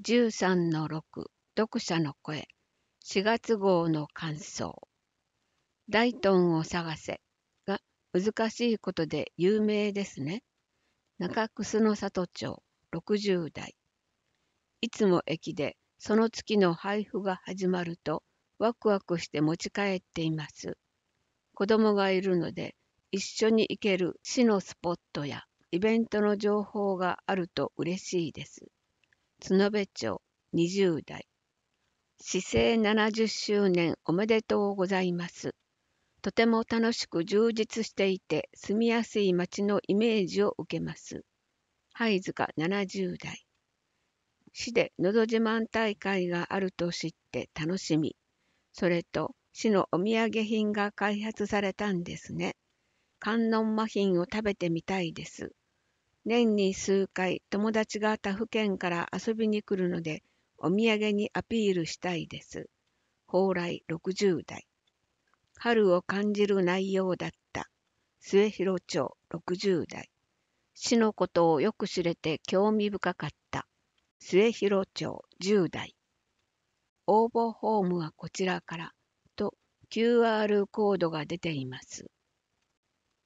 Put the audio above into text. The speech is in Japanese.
13-6読者の声4月号の感想。大頓を探せが難しいことで有名ですね。中楠里町60代。いつも駅でその月の配布が始まるとワクワクして持ち帰っています。子供がいるので一緒に行ける市のスポットやイベントの情報があると嬉しいです。角部町20代。市政70周年おめでとうございます。とても楽しく充実していて住みやすい街のイメージを受けます。貝塚70代。市でのど自慢大会があると知って楽しみ。それと市のお土産品が開発されたんですね。観音マフィンを食べてみたいです。年に数回友達が他府県から遊びに来るのでお土産にアピールしたいです。蓬莱60代。春を感じる内容だった。末広町60代。市のことをよく知れて興味深かった。末広町10代。応募フォームはこちらからと QR コードが出ています。